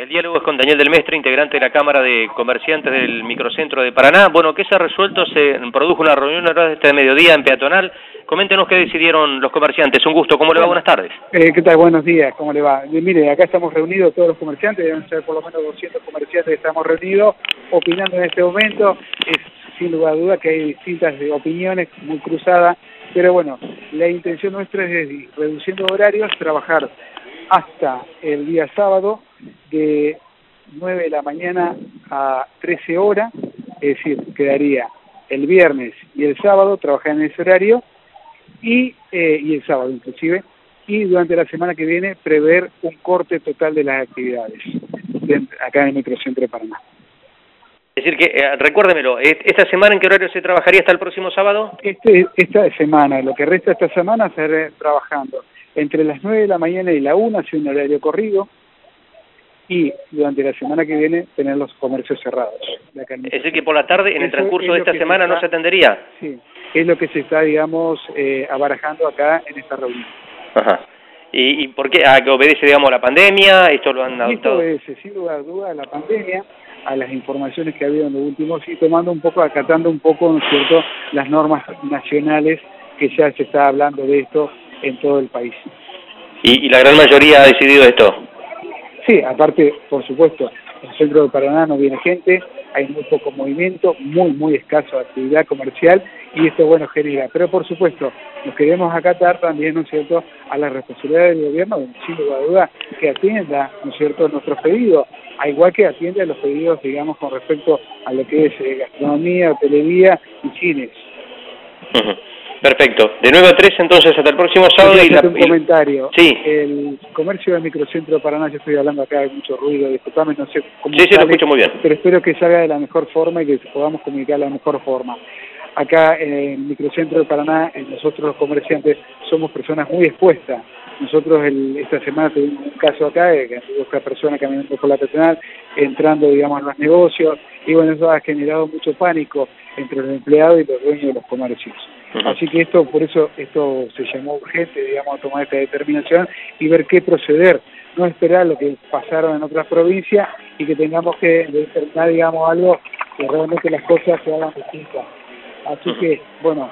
El diálogo es con Daniel del Mestre, integrante de la Cámara de Comerciantes del Microcentro de Paraná. Bueno, ¿qué se ha resuelto? Se produjo una reunión a de este mediodía en Peatonal. Coméntenos qué decidieron los comerciantes. Un gusto. ¿Cómo le va? Buenas tardes. ¿Qué tal? Buenos días. ¿Cómo le va? Mire, acá estamos reunidos todos los comerciantes. Deben ser por lo menos 200 comerciantes. Estamos reunidos opinando en este momento. Es sin lugar a duda que hay distintas opiniones muy cruzadas. Pero bueno, la intención nuestra es, reduciendo horarios, trabajar hasta el día sábado de 9 de la mañana a 13 horas, es decir, quedaría el viernes y el sábado trabajar en ese horario y el sábado inclusive, y durante la semana que viene prever un corte total de las actividades acá en el Microcentro de Paraná. Es decir que, recuérdemelo, ¿esta semana en qué horario se trabajaría hasta el próximo sábado? Esta semana, lo que resta esta semana, se estará trabajando entre las 9 de la mañana y la 1, hacia un horario corrido, y durante la semana que viene tener los comercios cerrados. Es decir, que por la tarde, en el transcurso de esta semana, no se atendería. Sí, es lo que se está, digamos, abarajando acá en esta reunión. Ajá. ¿Y por qué? ¿A que obedece, digamos, a la pandemia? ¿Esto lo han adoptado? Esto obedece, sin lugar a dudas, a la pandemia, a las informaciones que ha habido en los últimos, y acatando un poco, ¿no es cierto?, las normas nacionales, que ya se está hablando de esto en todo el país. ¿Y la gran mayoría ha decidido esto? Sí, aparte, por supuesto, en el centro de Paraná no viene gente, hay muy poco movimiento, muy escaso de actividad comercial, y esto, bueno, genera. Pero, por supuesto, nos queremos acatar también, ¿no es cierto?, a la responsabilidad del gobierno, sin lugar a duda, que atienda, ¿no es cierto?, nuestros pedidos, a igual que atiende a los pedidos, digamos, con respecto a lo que es gastronomía, hotelería y cines. Perfecto. De 9 a 3, entonces, hasta el próximo sábado. Un comentario. Sí. El comercio del Microcentro de Paraná, yo estoy hablando acá, hay mucho ruido, disculpame, no sé cómo Sí, lo escucho muy bien. Pero espero que salga de la mejor forma y que podamos comunicar de la mejor forma. Acá en el Microcentro de Paraná, nosotros los comerciantes somos personas muy expuestas. Nosotros esta semana tuvimos un caso acá, de otra persona caminando por la peatonal, entrando, digamos, en los negocios, y bueno, eso ha generado mucho pánico entre los empleados y los dueños de los comercios. Así que por eso se llamó urgente, digamos, a tomar esta determinación y ver qué proceder, no esperar lo que pasaron en otras provincias y que tengamos que determinar, digamos, algo que realmente las cosas se hagan distintas. Así que, bueno,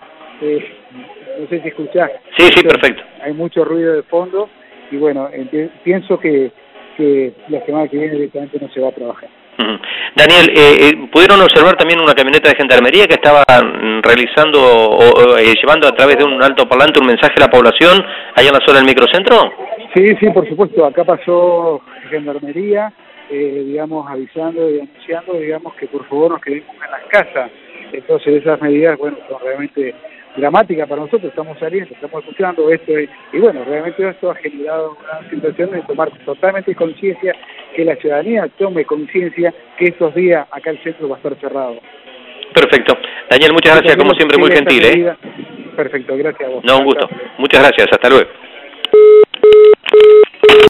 no sé si escuchás. Sí, perfecto. Hay mucho ruido de fondo y bueno, pienso que la semana que viene directamente no se va a trabajar. Daniel, ¿pudieron observar también una camioneta de gendarmería que estaba realizando o llevando a través de un altoparlante un mensaje a la población allá en la zona del microcentro? Sí, por supuesto. Acá pasó gendarmería, digamos, avisando y anunciando, digamos, que por favor nos quedemos en las casas. Entonces esas medidas, bueno, son realmente dramáticas para nosotros. Estamos saliendo, estamos escuchando esto y bueno, realmente esto ha generado una situación de tomar totalmente conciencia, que la ciudadanía tome conciencia que estos días acá el centro va a estar cerrado. Perfecto. Daniel, muchas gracias, como siempre, muy gentil, Perfecto, gracias a vos. No, un gusto. Muchas gracias, hasta luego.